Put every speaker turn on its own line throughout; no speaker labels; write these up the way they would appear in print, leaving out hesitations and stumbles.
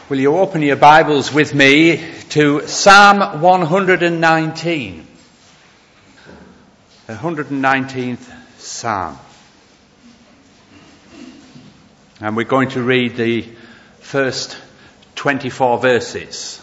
Will you open your Bibles with me to Psalm 119? The 119th Psalm. And we're going to read the first 24 verses.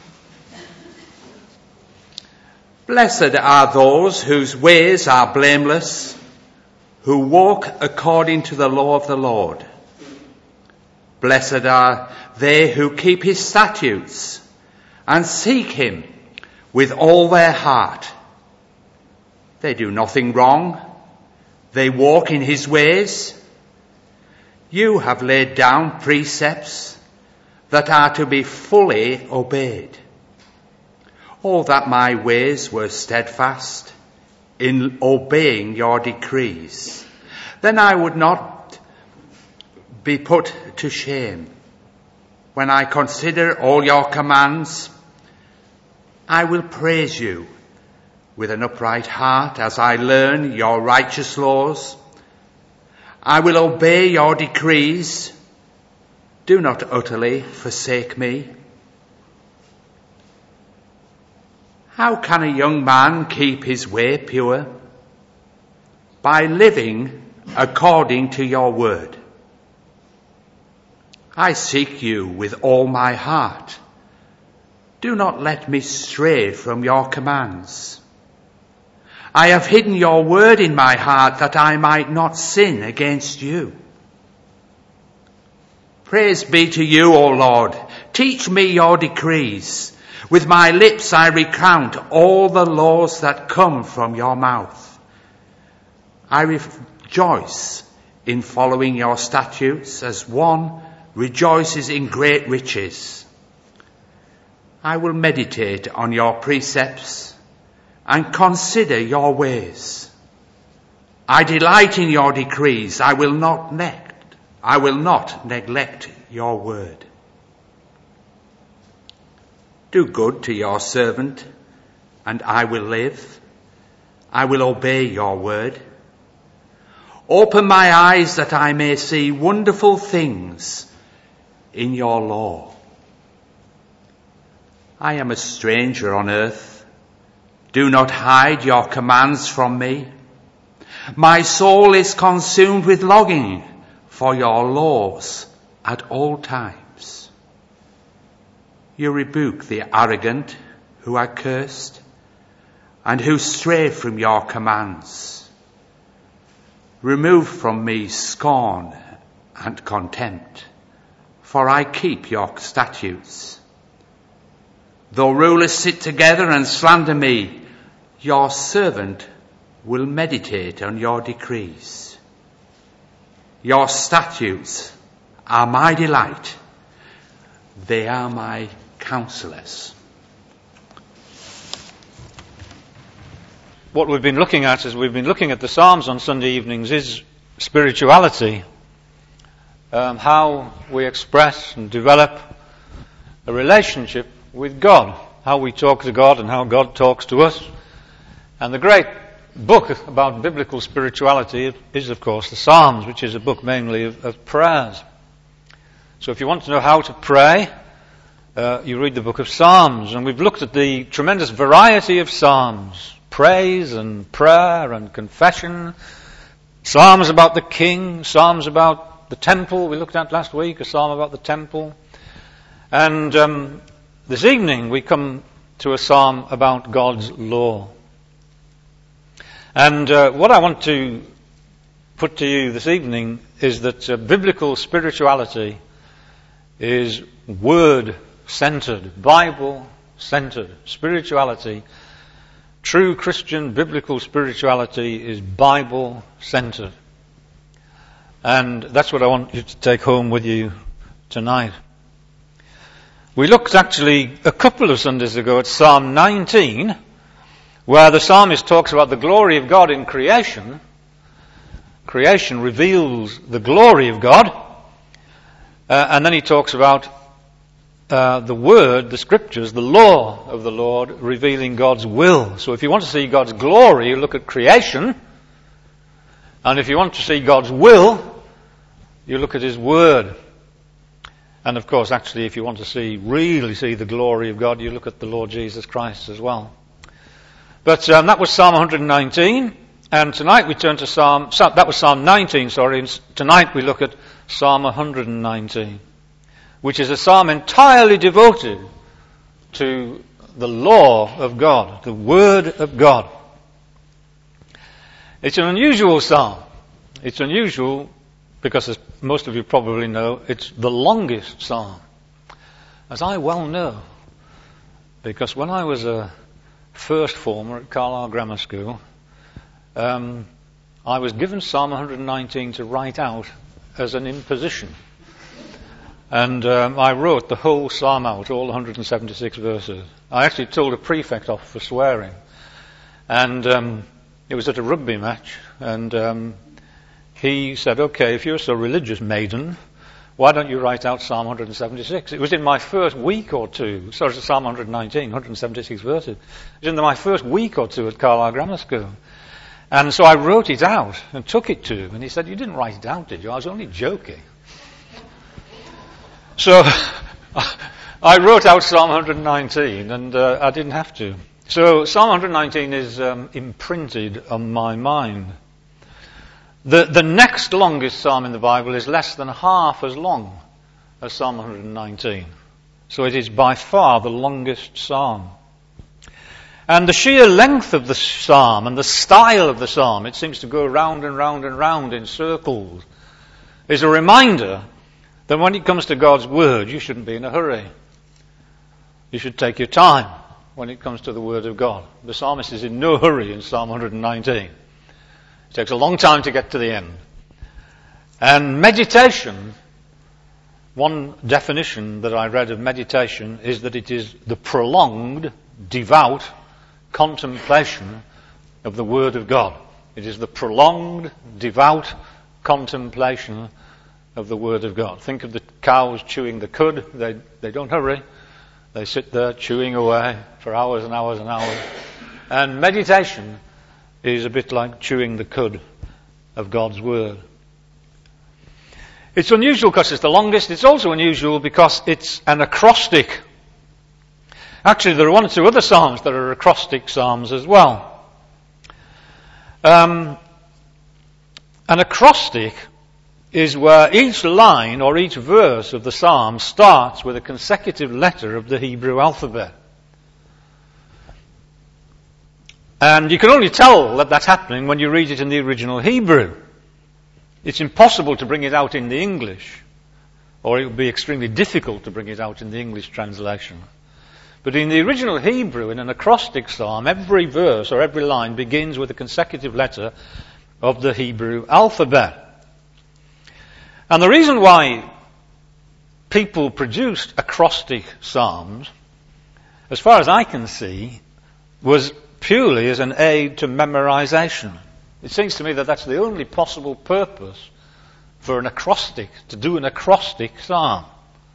Blessed are those whose ways are blameless, who walk according to the law of the Lord. Blessed are they who keep his statutes and seek him with all their heart. They do nothing wrong. They walk in his ways. You have laid down precepts that are to be fully obeyed. Oh, that my ways were steadfast in obeying your decrees. Then I would not be put to shame. When I consider all your commands, I will praise you with an upright heart as I learn your righteous laws. I will obey your decrees. Do not utterly forsake me. How can a young man keep his way pure? By living according to your word. I seek you with all my heart. Do not let me stray from your commands. I have hidden your word in my heart that I might not sin against you. Praise be to you, O Lord. Teach me your decrees. With my lips I recount all the laws that come from your mouth. I rejoice in following your statutes as one rejoices in great riches. I will meditate on your precepts and consider your ways. I delight in your decrees. I will not neglect your word. Do good to your servant, and I will live. I will obey your word. Open my eyes that I may see wonderful things in your law. I am a stranger on earth. Do not hide your commands from me. My soul is consumed with longing for your laws at all times. You rebuke the arrogant who are cursed and who stray from your commands. Remove from me scorn and contempt, for I keep your statutes. Though rulers sit together and slander me, your servant will meditate on your decrees. Your statutes are my delight. They are my counselors.
What we've been looking at as we've been looking at the Psalms on Sunday evenings is spirituality. How we express and develop a relationship with God. How we talk to God and how God talks to us. And the great book about biblical spirituality is, of course, the Psalms, which is a book mainly of prayers. So if you want to know how to pray, you read the book of Psalms. And we've looked at the tremendous variety of Psalms. Praise and prayer and confession. Psalms about the king. Psalms about the temple. We looked at last week a psalm about the temple. And this evening we come to a psalm about God's law. And what I want to put to you this evening is that biblical spirituality is word-centered, Bible-centered spirituality. True Christian biblical spirituality is Bible-centered. And that's what I want you to take home with you tonight. We looked actually a couple of Sundays ago at Psalm 19, where the psalmist talks about the glory of God in creation. Creation reveals the glory of God. And then he talks about the word, the scriptures, the law of the Lord revealing God's will. So if you want to see God's glory, you look at creation. And if you want to see God's will, you look at his word. And of course, actually, if you want to really see the glory of God, you look at the Lord Jesus Christ as well. But that was Psalm 119, and tonight we turn to that was Psalm 19, and tonight we look at Psalm 119, which is a psalm entirely devoted to the law of God, the Word of God. It's an unusual psalm. It's unusual because, as most of you probably know, it's the longest psalm. As I well know, because when I was a first former at Carlisle Grammar School, I was given Psalm 119 to write out as an imposition. And I wrote the whole psalm out, all 176 verses. I actually told a prefect off for swearing. And it was at a rugby match, and he said, "Okay, if you're so religious, maiden, why don't you write out Psalm 176? It was in my first week or two. Sorry, Psalm 119, 176 verses. It was in my first week or two at Carlisle Grammar School. And so I wrote it out and took it to him, and he said, "You didn't write it out, did you? I was only joking." So I wrote out Psalm 119, and I didn't have to. So Psalm 119 is imprinted on my mind. The next longest psalm in the Bible is less than half as long as Psalm 119. So it is by far the longest psalm. And the sheer length of the psalm and the style of the psalm, it seems to go round and round and round in circles, is a reminder that when it comes to God's Word, you shouldn't be in a hurry. You should take your time when it comes to the Word of God. The psalmist is in no hurry in Psalm 119. It takes a long time to get to the end. And meditation, one definition that I read of meditation is that it is the prolonged, devout contemplation of the Word of God. It is the prolonged, devout contemplation of the Word of God. Think of the cows chewing the cud. They don't hurry. They sit there chewing away for hours and hours and hours. And meditation is a bit like chewing the cud of God's Word. It's unusual because it's the longest. It's also unusual because it's an acrostic. Actually, there are one or two other psalms that are acrostic psalms as well. An acrostic is where each line or each verse of the psalm starts with a consecutive letter of the Hebrew alphabet. And you can only tell that that's happening when you read it in the original Hebrew. It's impossible to bring it out in the English, or it would be extremely difficult to bring it out in the English translation. But in the original Hebrew, in an acrostic psalm, every verse or every line begins with a consecutive letter of the Hebrew alphabet. And the reason why people produced acrostic psalms, as far as I can see, was purely as an aid to memorization. It seems to me that that's the only possible purpose for an acrostic, to do an acrostic psalm.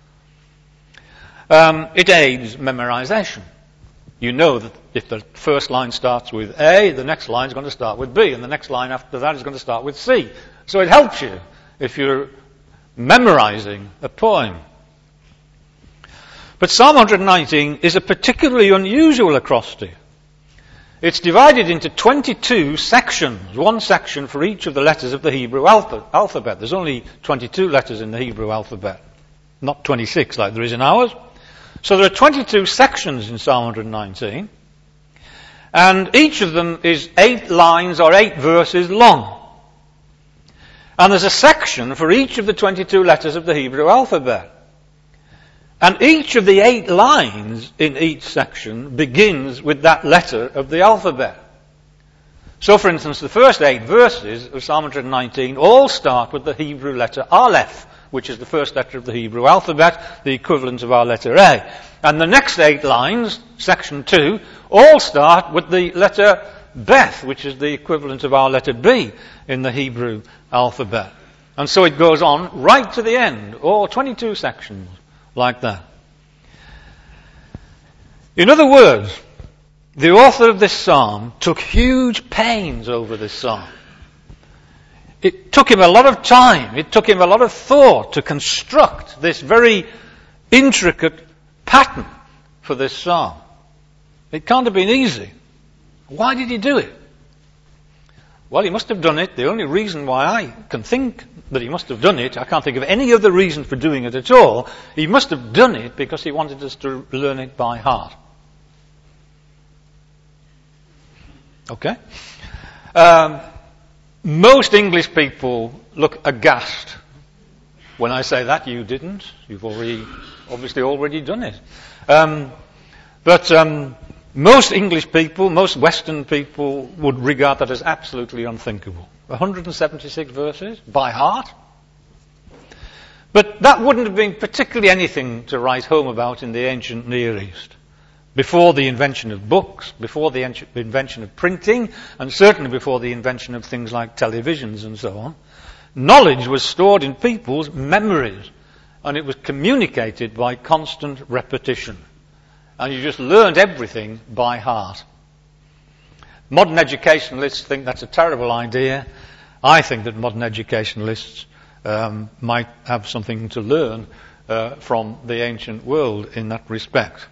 It aids memorization. You know that if the first line starts with A, the next line is going to start with B, and the next line after that is going to start with C. So it helps you if you're memorizing a poem. But Psalm 119 is a particularly unusual acrostic. It's divided into 22 sections, one section for each of the letters of the Hebrew alphabet. There's only 22 letters in the Hebrew alphabet, not 26 like there is in ours. So there are 22 sections in Psalm 119, and each of them is 8 lines or 8 verses long. And there's a section for each of the 22 letters of the Hebrew alphabet. And each of the 8 lines in each section begins with that letter of the alphabet. So, for instance, the first 8 verses of Psalm 119 all start with the Hebrew letter Aleph, which is the first letter of the Hebrew alphabet, the equivalent of our letter A. And the next 8 lines, section 2, all start with the letter Beth, which is the equivalent of our letter B in the Hebrew alphabet. And so it goes on right to the end, all 22 sections like that. In other words, the author of this psalm took huge pains over this psalm. It took him a lot of time, it took him a lot of thought to construct this very intricate pattern for this psalm. It can't have been easy. Why did he do it? Well, he must have done it. The only reason why I can think that he must have done it, I can't think of any other reason for doing it at all. He must have done it because he wanted us to learn it by heart. Okay? Most English people look aghast when I say that. You didn't. You've obviously already done it. But most English people, most Western people would regard that as absolutely unthinkable. 176 verses by heart. But that wouldn't have been particularly anything to write home about in the ancient Near East. Before the invention of books, before the invention of printing, and certainly before the invention of things like televisions and so on, knowledge was stored in people's memories, and it was communicated by constant repetition. And you just learned everything by heart. Modern educationalists think that's a terrible idea. I think that modern educationalists might have something to learn from the ancient world in that respect.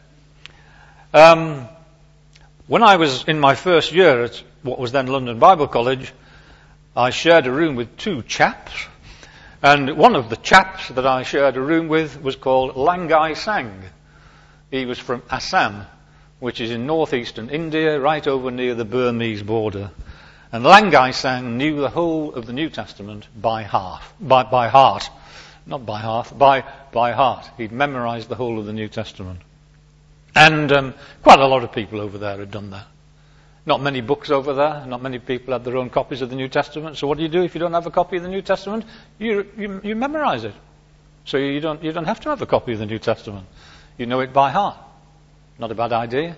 When I was in my first year at what was then London Bible College, I shared a room with two chaps, and one of the chaps that I shared a room with was called Langai Sang. He was from Assam, which is in northeastern India, right over near the Burmese border. And Langai Sang knew the whole of the New Testament by heart. He'd memorized the whole of the New Testament. And quite a lot of people over there had done that. Not many books over there. Not many people had their own copies of the New Testament. So what do you do if you don't have a copy of the New Testament? You memorize it. So you don't have to have a copy of the New Testament. You know it by heart. Not a bad idea.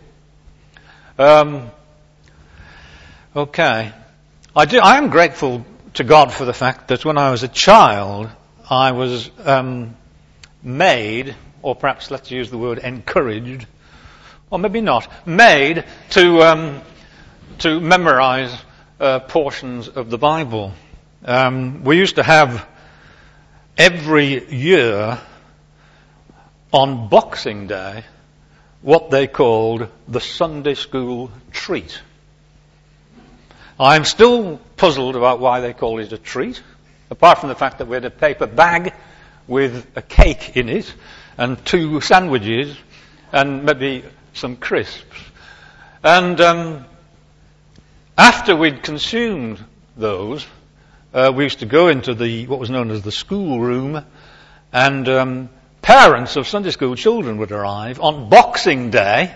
Okay. I am grateful to God for the fact that when I was a child, I was made, or perhaps let's use the word encouraged, or maybe not, made to memorize portions of the Bible. We used to have every year on Boxing Day what they called the Sunday school treat. I'm still puzzled about why they call it a treat, apart from the fact that we had a paper bag with a cake in it and 2 sandwiches and maybe some crisps. And after we'd consumed those, we used to go into what was known as the school room, and parents of Sunday school children would arrive on Boxing Day.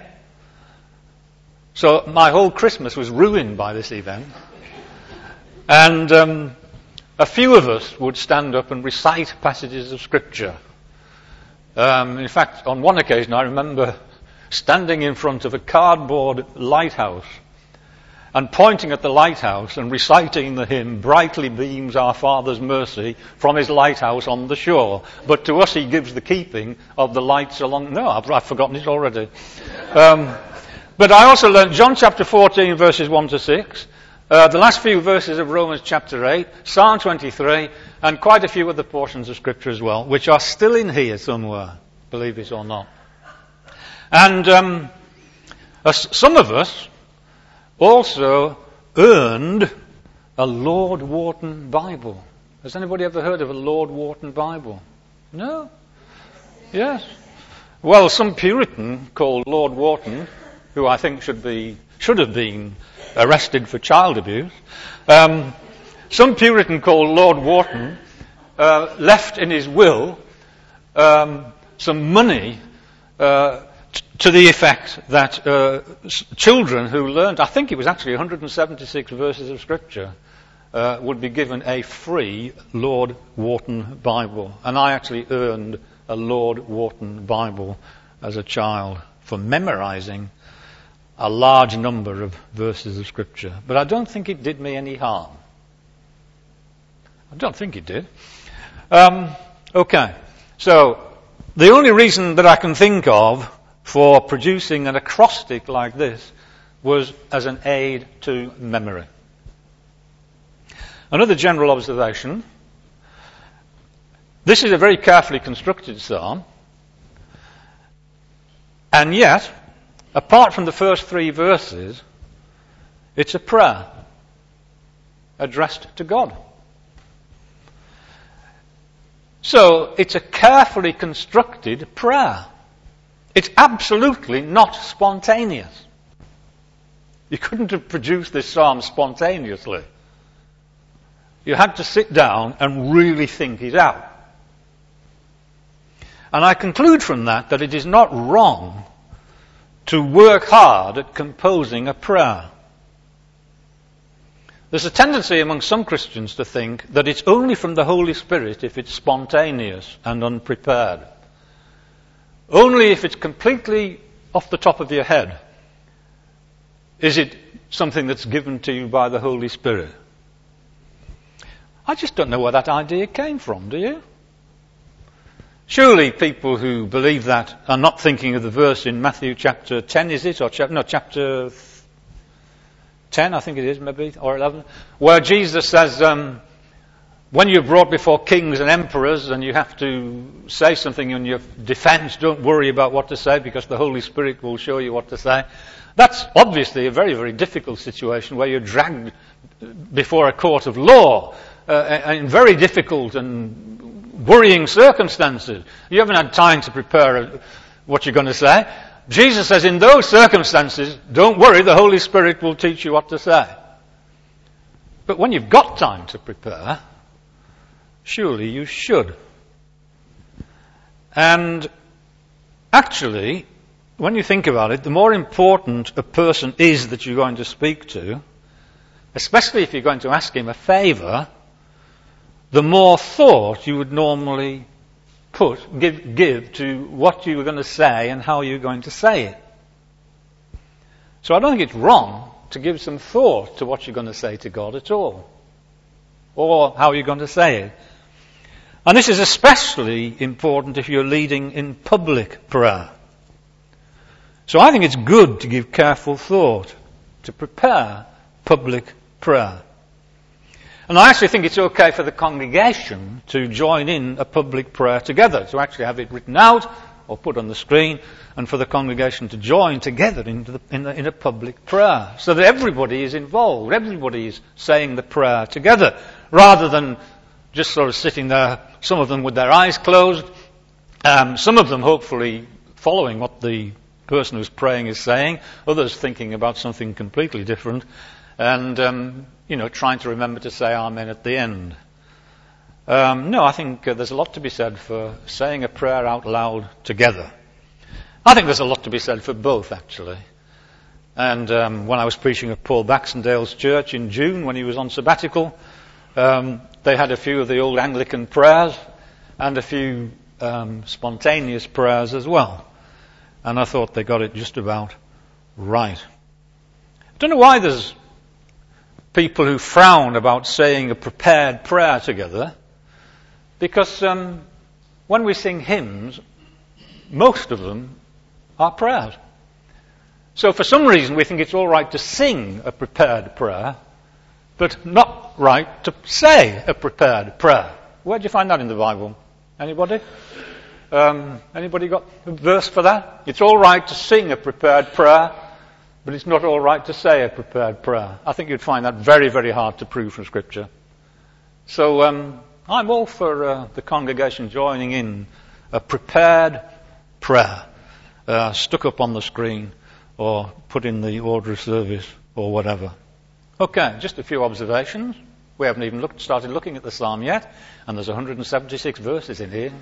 So my whole Christmas was ruined by this event. And a few of us would stand up and recite passages of Scripture. In fact, on one occasion I remember standing in front of a cardboard lighthouse and pointing at the lighthouse and reciting the hymn, "Brightly beams our Father's mercy from his lighthouse on the shore. But to us he gives the keeping of the lights along..." No, I've forgotten it already. But I also learned John chapter 14 verses 1 to 6, the last few verses of Romans chapter 8, Psalm 23, and quite a few other portions of Scripture as well, which are still in here somewhere, believe it or not. And some of us also earned a Lord Wharton Bible. Has anybody ever heard of a Lord Wharton Bible? No? Yes. Well, some Puritan called Lord Wharton, who I think should have been arrested for child abuse, some Puritan called Lord Wharton left in his will some money to the effect that children who learned, I think it was actually 176 verses of Scripture, would be given a free Lord Wharton Bible. And I actually earned a Lord Wharton Bible as a child for memorizing a large number of verses of Scripture. But I don't think it did me any harm. I don't think it did. Okay. So, the only reason that I can think of for producing an acrostic like this was as an aid to memory. Another general observation. This is a very carefully constructed psalm. And yet, apart from the first 3 verses, it's a prayer addressed to God. So, it's a carefully constructed prayer. It's absolutely not spontaneous. You couldn't have produced this psalm spontaneously. You had to sit down and really think it out. And I conclude from that it is not wrong to work hard at composing a prayer. There's a tendency among some Christians to think that it's only from the Holy Spirit if it's spontaneous and unprepared. Only if it's completely off the top of your head is it something that's given to you by the Holy Spirit. I just don't know where that idea came from, do you? Surely people who believe that are not thinking of the verse in Matthew chapter 10, is it? Or chapter 10, I think it is, maybe, or 11, where Jesus says, when you're brought before kings and emperors and you have to say something in your defense, don't worry about what to say because the Holy Spirit will show you what to say. That's obviously a very, very difficult situation where you're dragged before a court of law in very difficult and worrying circumstances. You haven't had time to prepare what you're going to say. Jesus says in those circumstances, don't worry, the Holy Spirit will teach you what to say. But when you've got time to prepare, surely you should. And actually, when you think about it, the more important a person is that you're going to speak to, especially if you're going to ask him a favour, the more thought you would normally give to what you were going to say and how you're going to say it. So I don't think it's wrong to give some thought to what you're going to say to God at all, or how you're going to say it. And this is especially important if you're leading in public prayer. So I think it's good to give careful thought to prepare public prayer. And I actually think it's okay for the congregation to join in a public prayer together, to actually have it written out or put on the screen, and for the congregation to join together in a public prayer, so that everybody is involved, everybody is saying the prayer together, rather than just sort of sitting there, some of them with their eyes closed, some of them hopefully following what the person who's praying is saying, others thinking about something completely different, and trying to remember to say Amen at the end. No, I think there's a lot to be said for saying a prayer out loud together. I think there's a lot to be said for both, actually. And when I was preaching at Paul Baxendale's church in June, when he was on sabbatical, they had a few of the old Anglican prayers and a few spontaneous prayers as well. And I thought they got it just about right. I don't know why there's people who frown about saying a prepared prayer together, because when we sing hymns, most of them are prayers. So for some reason we think it's all right to sing a prepared prayer, but not right to say a prepared prayer. Where do you find that in the Bible? Anybody? Anybody got a verse for that? It's all right to sing a prepared prayer, but it's not all right to say a prepared prayer. I think you'd find that very, very hard to prove from Scripture. So I'm all for the congregation joining in a prepared prayer, stuck up on the screen or put in the order of service or whatever. Okay, just a few observations. We haven't even started looking at the psalm yet, and there's 176 verses in here.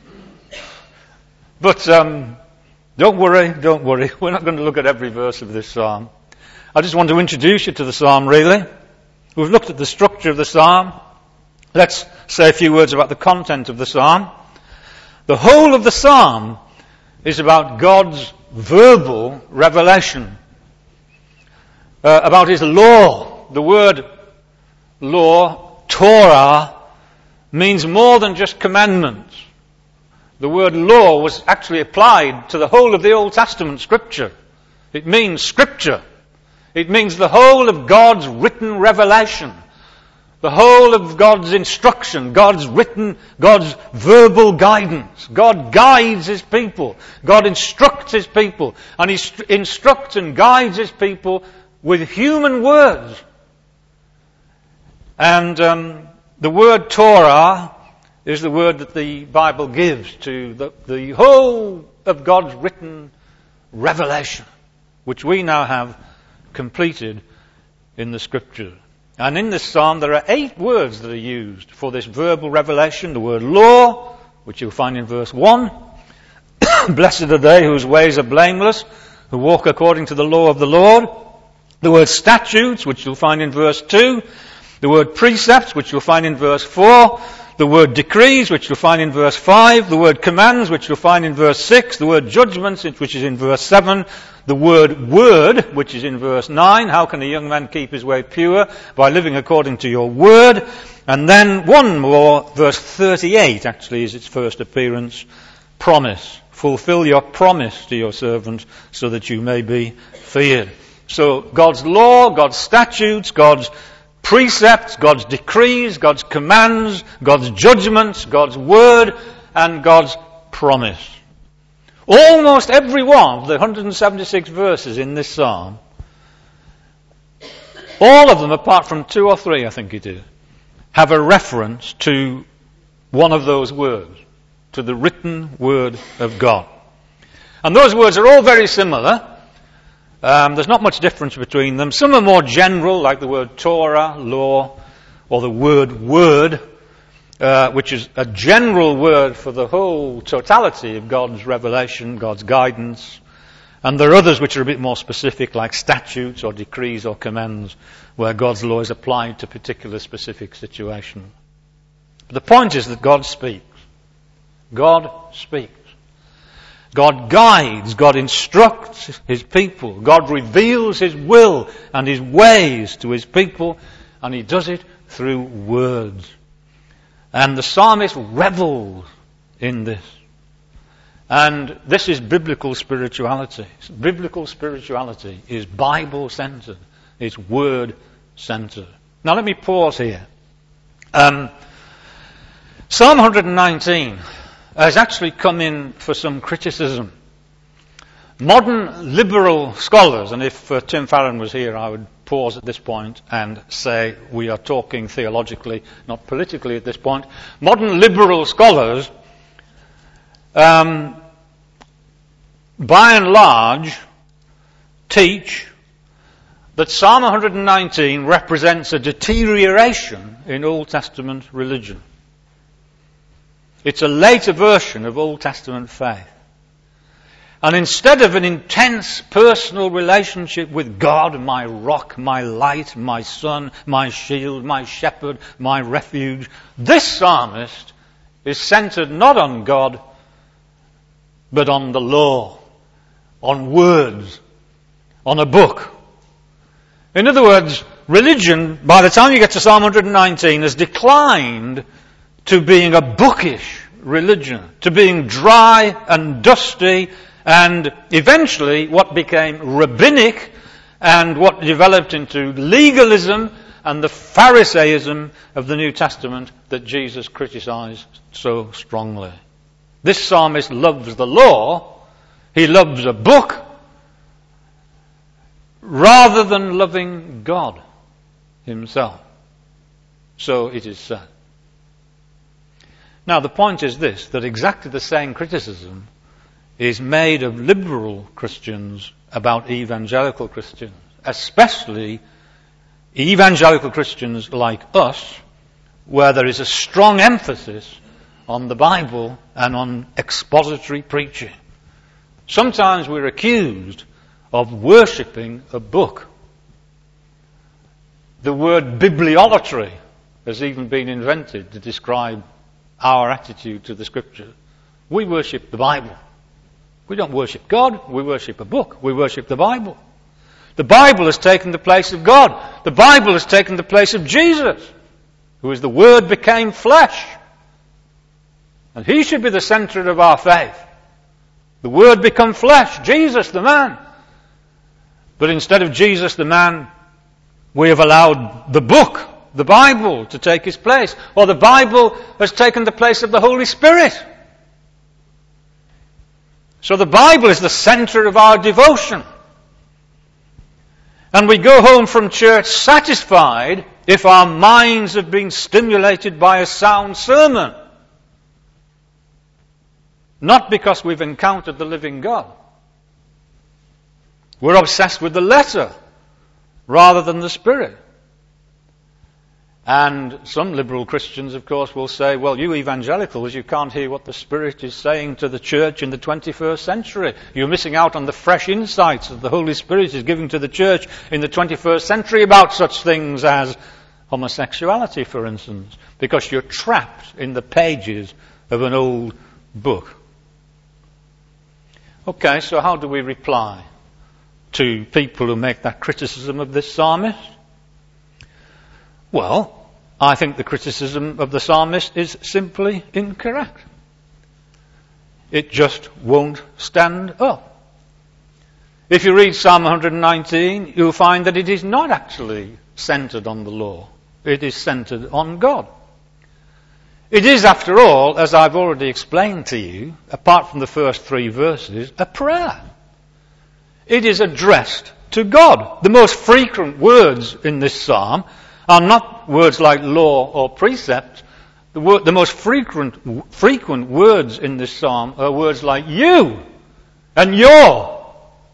But don't worry. We're not going to look at every verse of this psalm. I just want to introduce you to the psalm, really. We've looked at the structure of the psalm. Let's say a few words about the content of the psalm. The whole of the psalm is about God's verbal revelation, about his law. The word law, Torah, means more than just commandments. The word law was actually applied to the whole of the Old Testament Scripture. It means Scripture. It means the whole of God's written revelation. The whole of God's instruction, God's written, God's verbal guidance. God guides His people. God instructs His people. And He instructs and guides His people with human words. And the word Torah is the word that the Bible gives to the whole of God's written revelation, which we now have completed in the Scripture. And in this psalm there are 8 words that are used for this verbal revelation. The word law, which you'll find in verse 1. Blessed are they whose ways are blameless, who walk according to the law of the Lord. The word statutes, which you'll find in verse 2. The word precepts, which you'll find in verse 4. The word decrees, which you'll find in verse 5. The word commands, which you'll find in verse 6. The word judgments, which is in verse 7. The word, which is in verse 9. How can a young man keep his way pure? By living according to your word. And then one more, verse 38 actually is its first appearance. Promise. Fulfill your promise to your servant so that you may be feared. So God's law, God's statutes, God's precepts, God's decrees, God's commands, God's judgments, God's word, and God's promise. Almost every one of the 176 verses in this psalm, all of them apart from 2 or 3, I think it is, have a reference to one of those words, to the written word of God. And those words are all very similar. There's not much difference between them. Some are more general, like the word Torah, law, or the word, which is a general word for the whole totality of God's revelation, God's guidance. And there are others which are a bit more specific, like statutes or decrees or commands, where God's law is applied to particular specific situations. But the point is that God speaks. God speaks. God guides, God instructs His people, God reveals His will and His ways to His people, and He does it through words. And the psalmist revels in this. And this is biblical spirituality. Biblical spirituality is Bible-centered, it's Word-centered. Now let me pause here. Psalm 119 has actually come in for some criticism. Modern liberal scholars, and if Tim Farron was here I would pause at this point and say we are talking theologically, not politically at this point. Modern liberal scholars, by and large, teach that Psalm 119 represents a deterioration in Old Testament religion. It's a later version of Old Testament faith. And instead of an intense personal relationship with God, my rock, my light, my sun, my shield, my shepherd, my refuge, this psalmist is centered not on God, but on the law, on words, on a book. In other words, religion, by the time you get to Psalm 119, has declined to being a bookish religion, to being dry and dusty, and eventually what became rabbinic and what developed into legalism and the Pharisaism of the New Testament that Jesus criticized so strongly. This psalmist loves the law, he loves a book, rather than loving God Himself. So it is said. Now the point is this, that exactly the same criticism is made of liberal Christians about evangelical Christians, especially evangelical Christians like us, where there is a strong emphasis on the Bible and on expository preaching. Sometimes we're accused of worshipping a book. The word bibliolatry has even been invented to describe our attitude to the Scripture. We worship the Bible. We don't worship God, we worship a book. We worship the Bible. The Bible has taken the place of God. The Bible has taken the place of Jesus, who is the Word became flesh. And He should be the center of our faith. The Word become flesh, Jesus the man. But instead of Jesus the man, we have allowed the book the Bible to take its place, or the Bible has taken the place of the Holy Spirit. So the Bible is the center of our devotion. And we go home from church satisfied if our minds have been stimulated by a sound sermon. Not because we've encountered the living God. We're obsessed with the letter rather than the Spirit. And some liberal Christians, of course, will say, well, you evangelicals, you can't hear what the Spirit is saying to the church in the 21st century. You're missing out on the fresh insights that the Holy Spirit is giving to the church in the 21st century about such things as homosexuality, for instance, because you're trapped in the pages of an old book. Okay, so how do we reply to people who make that criticism of this psalmist? Well, I think the criticism of the psalmist is simply incorrect. It just won't stand up. If you read Psalm 119, you'll find that it is not actually centered on the law. It is centered on God. It is, after all, as I've already explained to you, apart from the first 3 verses, a prayer. It is addressed to God. The most frequent words in this psalm are not words like law or precept. The most frequent words in this psalm are words like you and your.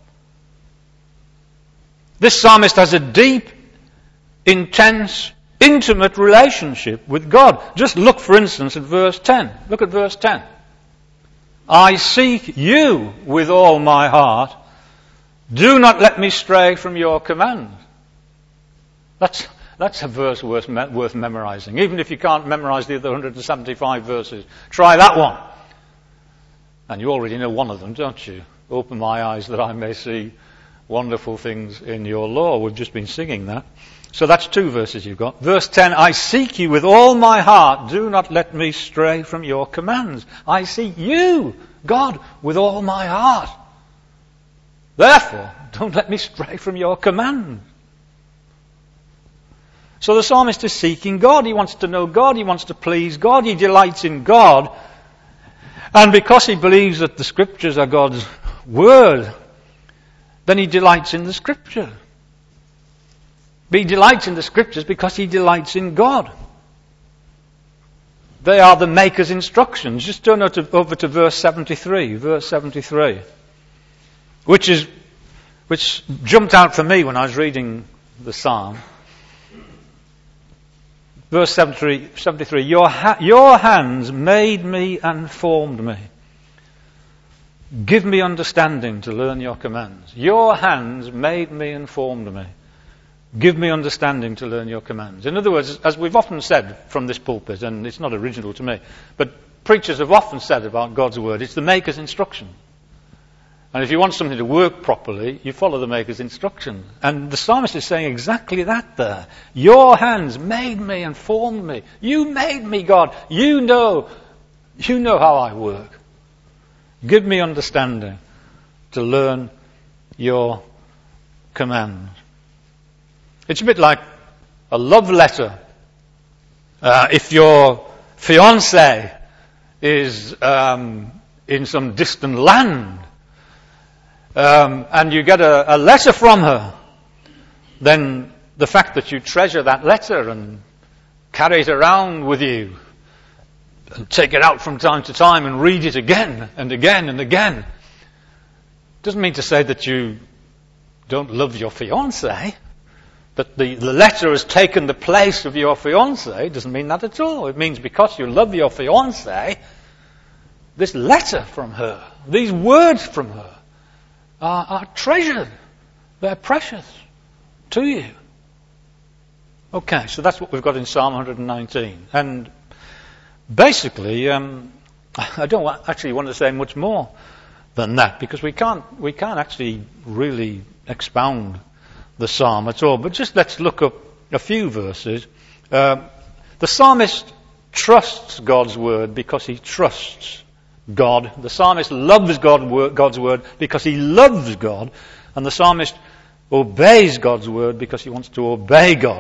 This psalmist has a deep, intense, intimate relationship with God. Just look, for instance, at verse 10. Look at verse 10. I seek you with all my heart. Do not let me stray from your command. That's a verse worth memorizing. Even if you can't memorize the other 175 verses, try that one. And you already know one of them, don't you? Open my eyes that I may see wonderful things in your law. We've just been singing that. So that's 2 verses you've got. Verse 10, I seek you with all my heart. Do not let me stray from your commands. I seek you, God, with all my heart. Therefore, don't let me stray from your command. So the psalmist is seeking God. He wants to know God. He wants to please God. He delights in God. And because he believes that the Scriptures are God's Word, then he delights in the Scripture. But he delights in the Scriptures because he delights in God. They are the Maker's instructions. Just turn over to verse 73. Verse 73. Which jumped out for me when I was reading the psalm. Verse 73, your hands made me and formed me. Give me understanding to learn your commands. Your hands made me and formed me. Give me understanding to learn your commands. In other words, as we've often said from this pulpit, and it's not original to me, but preachers have often said about God's Word, it's the Maker's instruction. And if you want something to work properly, you follow the Maker's instruction. And the psalmist is saying exactly that there. Your hands made me and formed me. You made me, God. You know how I work. Give me understanding to learn your commands. It's a bit like a love letter. If your fiancée is in some distant land, and you get a letter from her, then the fact that you treasure that letter and carry it around with you and take it out from time to time and read it again and again and again doesn't mean to say that you don't love your fiancé. That the letter has taken the place of your fiancé doesn't mean that at all. It means because you love your fiancé, this letter from her, these words from her, are treasured. They're precious to you. Okay, so that's what we've got in Psalm 119. And basically, I don't actually want to say much more than that, because we can't actually really expound the psalm at all. But just let's look up a few verses. The psalmist trusts God's word because he trusts God. The psalmist loves God's word because he loves God. And the psalmist obeys God's word because he wants to obey God.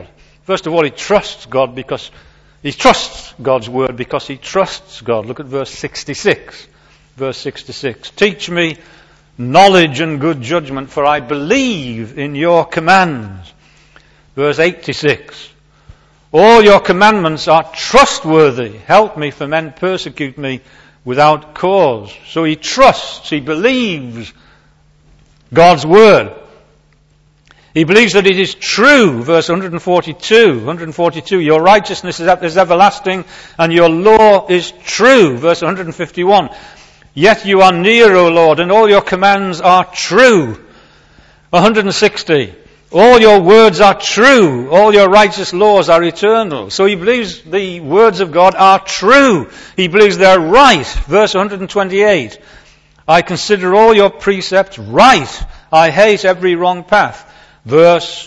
First of all, he trusts God because he trusts God's word because he trusts God. Look at verse 66. Verse 66. Teach me knowledge and good judgment, for I believe in your commands. Verse 86. All your commandments are trustworthy. Help me, for men persecute me without cause. So he trusts, he believes God's word. He believes that it is true. Verse 142. Your righteousness is everlasting and your law is true. Verse 151. Yet you are near, O Lord, and all your commands are true. 160. All your words are true. All your righteous laws are eternal. So he believes the words of God are true. He believes they're right. Verse 128. I consider all your precepts right. I hate every wrong path. Verse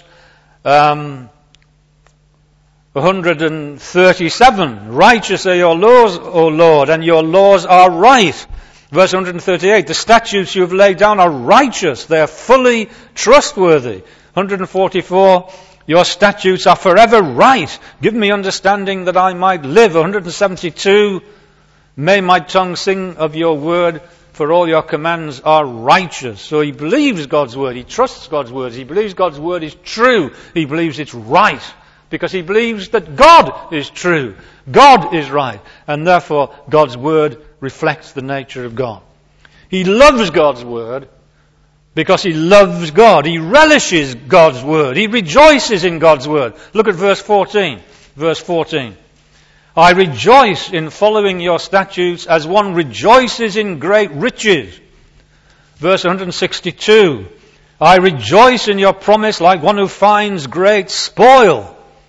137. Righteous are your laws, O Lord, and your laws are right. Verse 138. The statutes you have laid down are righteous. They are fully trustworthy. 144, your statutes are forever right. Give me understanding that I might live. 172, may my tongue sing of your word, for all your commands are righteous. So he believes God's word. He trusts God's word. He believes God's word is true. He believes it's right. Because he believes that God is true. God is right. And therefore God's word reflects the nature of God. He loves God's word because he loves God. He relishes God's word. He rejoices in God's word. Look at verse 14. Verse 14. I rejoice in following your statutes as one rejoices in great riches. Verse 162. I rejoice in your promise like one who finds great spoil.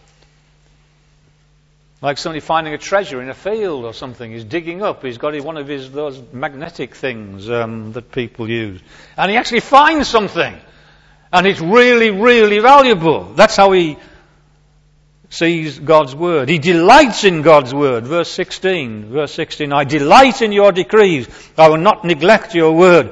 Like somebody finding a treasure in a field or something. He's digging up. He's got one of those magnetic things that people use. And he actually finds something. And it's really, really valuable. That's how he sees God's word. He delights in God's word. Verse 16. Verse 16. I delight in your decrees. I will not neglect your word.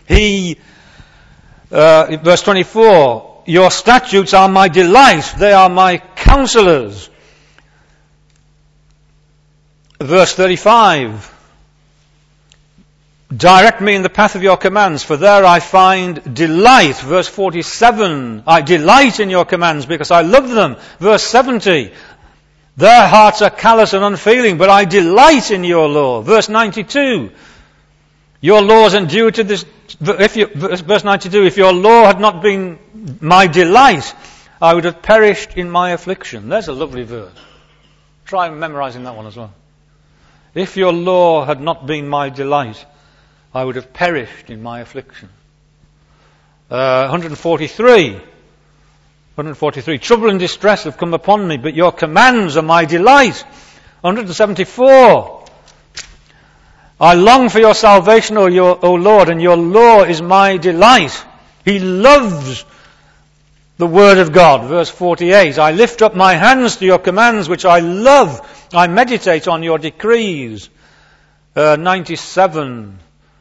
Verse 24. Your statutes are my delight. They are my counselors. Verse 35. Direct me in the path of your commands, for there I find delight. Verse 47. I delight in your commands because I love them. Verse 70. Their hearts are callous and unfeeling, but I delight in your law. Verse 92. Your laws endure to this. Verse 92. If your law had not been my delight, I would have perished in my affliction. There's a lovely verse. Try memorizing that one as well. If your law had not been my delight, I would have perished in my affliction. 143. Trouble and distress have come upon me, but your commands are my delight. 174. I long for your salvation, O Lord, and your law is my delight. He loves the word of God. Verse 48. I lift up my hands to your commands, which I love. I meditate on your decrees. 97.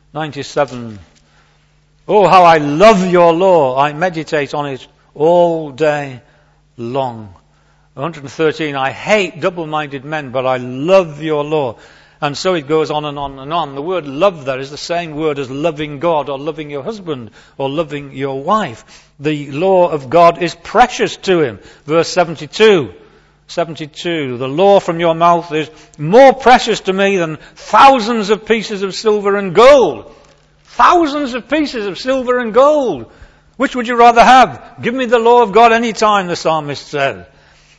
Oh, how I love your law. I meditate on it all day long. 113. I hate double-minded men, but I love your law. And so it goes on and on and on. The word love there is the same word as loving God or loving your husband or loving your wife. The law of God is precious to him. Verse 72. The law from your mouth is more precious to me than thousands of pieces of silver and gold. Thousands of pieces of silver and gold. Which would you rather have? Give me the law of God any time, the psalmist said.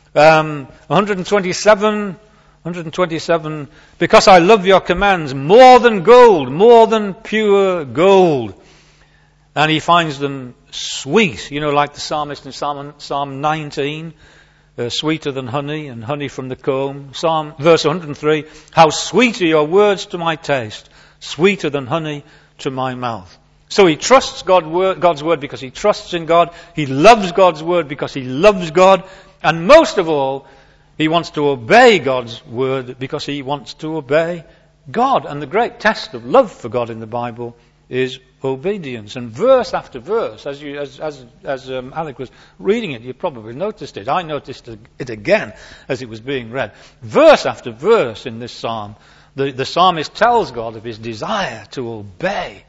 127, because I love your commands more than gold, more than pure gold. And he finds them sweet, like the psalmist in Psalm 19, sweeter than honey and honey from the comb. Verse 103, how sweet are your words to my taste, sweeter than honey to my mouth. So he trusts God's word because he trusts in God. He loves God's word because he loves God. And most of all, he wants to obey God's word because he wants to obey God. And the great test of love for God in the Bible is obedience. And verse after verse, as Alec was reading it, you probably noticed it. I noticed it again as it was being read. Verse after verse in this psalm, the psalmist tells God of his desire to obey,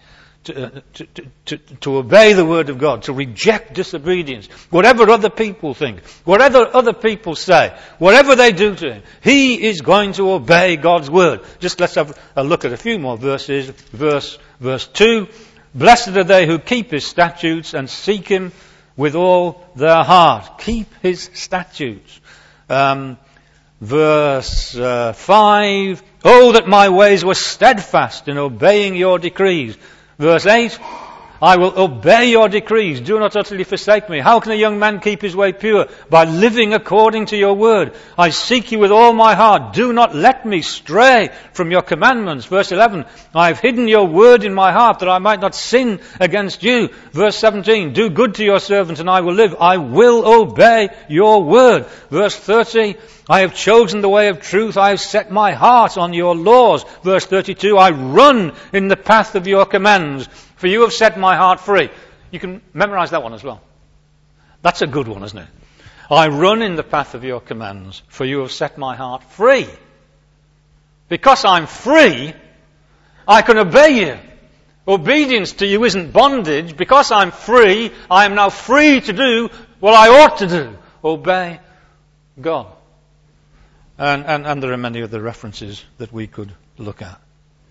to obey the word of God, to reject disobedience, whatever other people think, whatever other people say, whatever they do to him, he is going to obey God's word. Just let's have a look at a few more verses. Verse 2, blessed are they who keep his statutes and seek him with all their heart. Keep his statutes. Verse 5, oh, that my ways were steadfast in obeying your decrees. Verse 8, I will obey your decrees. Do not utterly forsake me. How can a young man keep his way pure? By living according to your word. I seek you with all my heart. Do not let me stray from your commandments. Verse 11, I have hidden your word in my heart that I might not sin against you. Verse 17, do good to your servant and I will live. I will obey your word. Verse 30, I have chosen the way of truth. I have set my heart on your laws. Verse 32, I run in the path of your commands. For you have set my heart free. You can memorize that one as well. That's a good one, isn't it? I run in the path of your commands, for you have set my heart free. Because I'm free, I can obey you. Obedience to you isn't bondage. Because I'm free, I am now free to do what I ought to do. Obey God. And there are many other references that we could look at.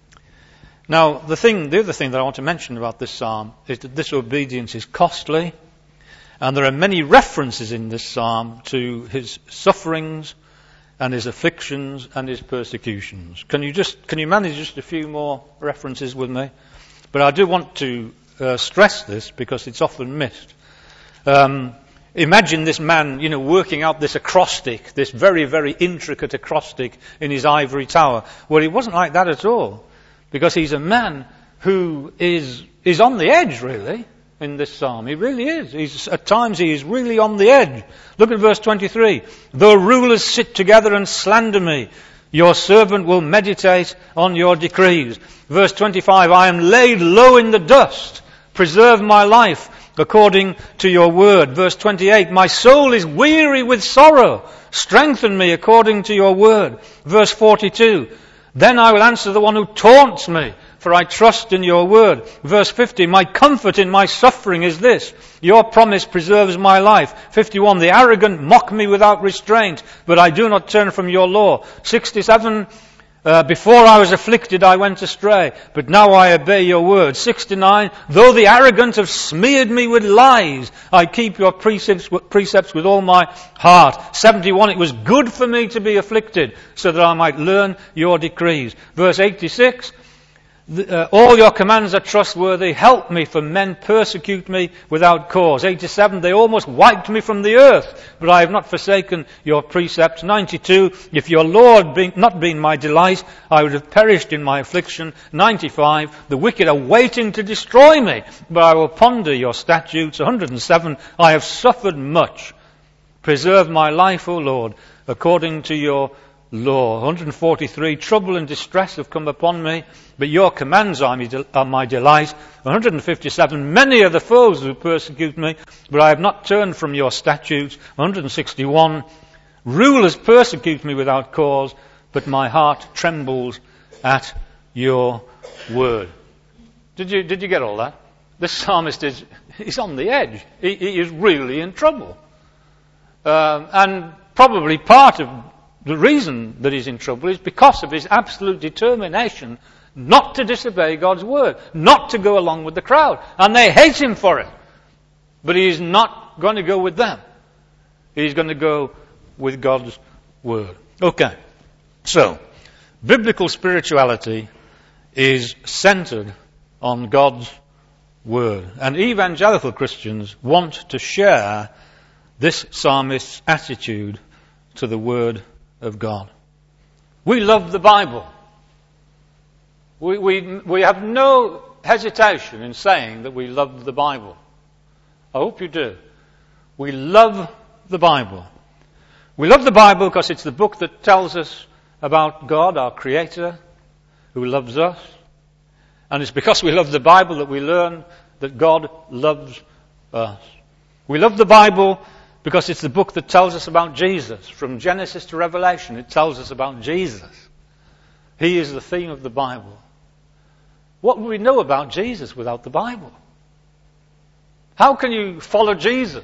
Now, the other thing that I want to mention about this psalm is that this obedience is costly, and there are many references in this psalm to his sufferings and his afflictions and his persecutions. Can you manage just a few more references with me? But I do want to stress this because it's often missed. Imagine this man, working out this acrostic, this very, very intricate acrostic in his ivory tower. Well, it wasn't like that at all. Because he's a man who is on the edge, really, in this psalm. He really is. At times he is really on the edge. Look at verse 23. Though rulers sit together and slander me, your servant will meditate on your decrees. Verse 25. I am laid low in the dust. Preserve my life according to your word. Verse 28. My soul is weary with sorrow. Strengthen me according to your word. Verse 42. Then I will answer the one who taunts me, for I trust in your word. Verse 50, my comfort in my suffering is this. Your promise preserves my life. 51, the arrogant mock me without restraint, but I do not turn from your law. 67, before I was afflicted I went astray, but now I obey your word. 69, though the arrogant have smeared me with lies, I keep your precepts with all my heart. 71, it was good for me to be afflicted, so that I might learn your decrees. Verse 86, all your commands are trustworthy. Help me, for men persecute me without cause. 87, they almost wiped me from the earth, but I have not forsaken your precepts. 92, if your law had not been my delight, I would have perished in my affliction. 95, the wicked are waiting to destroy me, but I will ponder your statutes. 107, I have suffered much. Preserve my life, O Lord, according to your law. 143, trouble and distress have come upon me, but your commands are my delight. 157, many are the foes who persecute me, but I have not turned from your statutes. 161, rulers persecute me without cause, but my heart trembles at your word. Did you get all that? This psalmist he's on the edge. He is really in trouble. And probably part of the reason that he's in trouble is because of his absolute determination not to disobey God's word, not to go along with the crowd. And they hate him for it. But he's not going to go with them. He's going to go with God's word. Okay. So, biblical spirituality is centered on God's word. And evangelical Christians want to share this psalmist's attitude to the word of God. We love the Bible. We have no hesitation in saying that we love the Bible. I hope you do. We love the Bible. We love the Bible because it's the book that tells us about God, our Creator, who loves us. And it's because we love the Bible that we learn that God loves us. We love the Bible because it's the book that tells us about Jesus. From Genesis to Revelation, it tells us about Jesus. He is the theme of the Bible. What would we know about Jesus without the Bible? How can you follow Jesus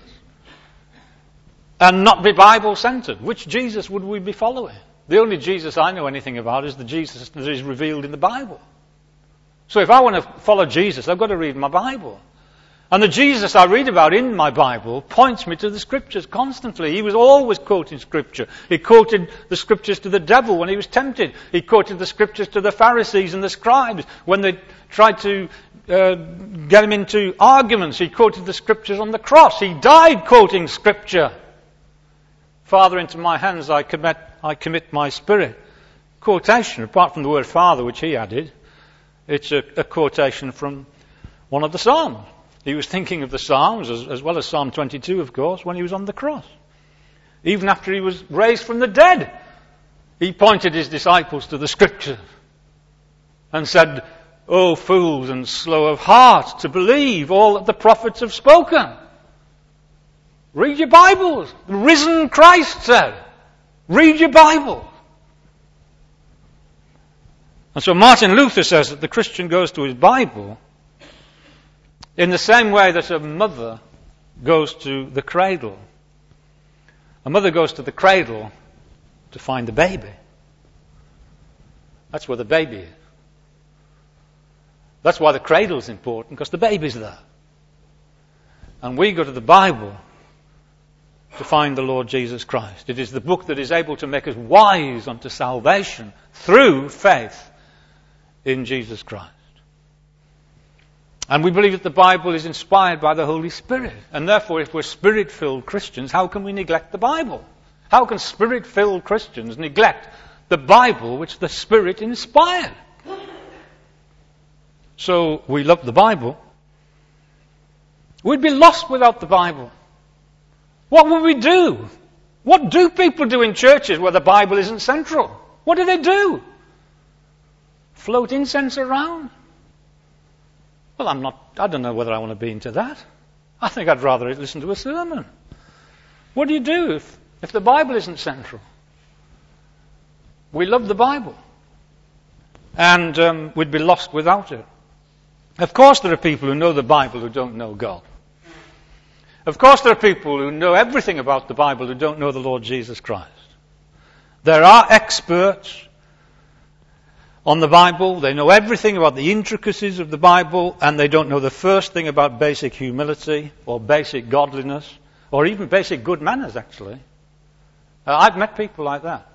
and not be Bible-centered? Which Jesus would we be following? The only Jesus I know anything about is the Jesus that is revealed in the Bible. So if I want to follow Jesus, I've got to read my Bible. And the Jesus I read about in my Bible points me to the Scriptures constantly. He was always quoting Scripture. He quoted the Scriptures to the devil when he was tempted. He quoted the Scriptures to the Pharisees and the scribes when they tried to get him into arguments. He quoted the Scriptures on the cross. He died quoting Scripture. Father, into my hands I commit my spirit. Quotation, apart from the word Father, which he added, it's a quotation from one of the Psalms. He was thinking of the Psalms, as well as Psalm 22, of course, when he was on the cross. Even after he was raised from the dead, he pointed his disciples to the Scriptures and said, "O fools and slow of heart to believe all that the prophets have spoken." Read your Bibles. The risen Christ said, read your Bible. And so Martin Luther says that the Christian goes to his Bible in the same way that a mother goes to the cradle. A mother goes to the cradle to find the baby. That's where the baby is. That's why the cradle is important, because the baby's there. And we go to the Bible to find the Lord Jesus Christ. It is the book that is able to make us wise unto salvation through faith in Jesus Christ. And we believe that the Bible is inspired by the Holy Spirit. And therefore, if we're Spirit-filled Christians, how can we neglect the Bible? How can Spirit-filled Christians neglect the Bible which the Spirit inspired? So, we love the Bible. We'd be lost without the Bible. What would we do? What do people do in churches where the Bible isn't central? What do they do? Float incense around? Well, I don't know whether I want to be into that. I think I'd rather listen to a sermon. What do you do if the Bible isn't central? We love the Bible. And we'd be lost without it. Of course there are people who know the Bible who don't know God. Of course there are people who know everything about the Bible who don't know the Lord Jesus Christ. There are experts on the Bible. They know everything about the intricacies of the Bible, and they don't know the first thing about basic humility or basic godliness or even basic good manners, actually. I've met people like that.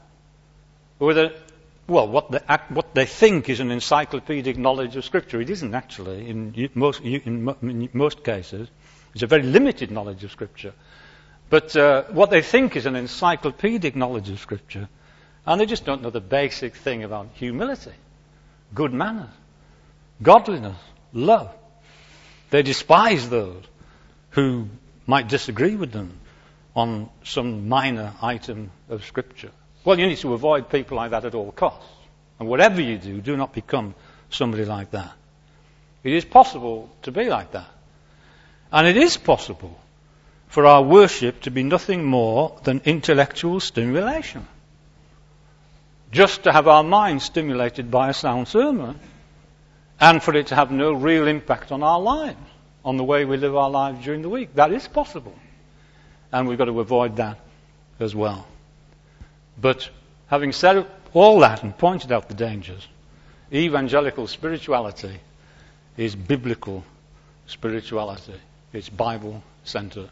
What they think is an encyclopedic knowledge of Scripture. It isn't actually, in most cases. It's a very limited knowledge of Scripture. But what they think is an encyclopedic knowledge of Scripture. And they just don't know the basic thing about humility, good manners, godliness, love. They despise those who might disagree with them on some minor item of Scripture. Well, you need to avoid people like that at all costs. And whatever you do, do not become somebody like that. It is possible to be like that. And it is possible for our worship to be nothing more than intellectual stimulation. Just to have our minds stimulated by a sound sermon, and for it to have no real impact on our lives, on the way we live our lives during the week. That is possible. And we've got to avoid that as well. But having said all that and pointed out the dangers, evangelical spirituality is biblical spirituality. It's Bible-centered.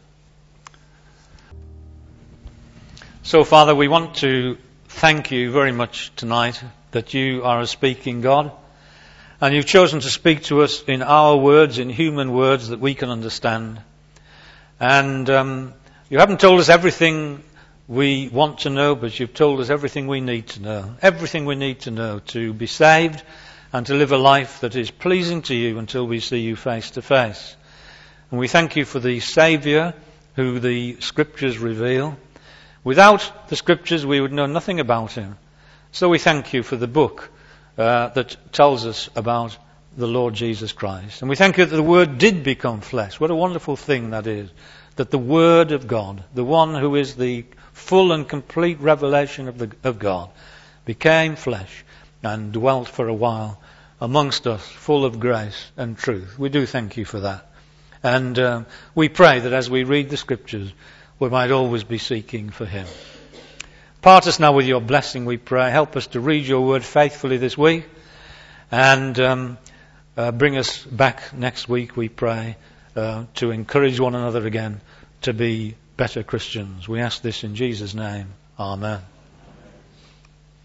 So, Father, we want to thank you very much tonight that you are a speaking God, and you've chosen to speak to us in our words, in human words that we can understand. And you haven't told us everything we want to know, but you've told us everything we need to know. Everything we need to know to be saved and to live a life that is pleasing to you until we see you face to face. And we thank you for the Saviour who the Scriptures reveal. Without the Scriptures we would know nothing about him. So we thank you for the book that tells us about the Lord Jesus Christ. And we thank you that the Word did become flesh. What a wonderful thing that is. That the Word of God, the one who is the full and complete revelation of God, became flesh and dwelt for a while amongst us, full of grace and truth. We do thank you for that. And we pray that as we read the Scriptures, we might always be seeking for Him. Part us now with your blessing, we pray. Help us to read your word faithfully this week. And bring us back next week, we pray, to encourage one another again to be better Christians. We ask this in Jesus' name. Amen.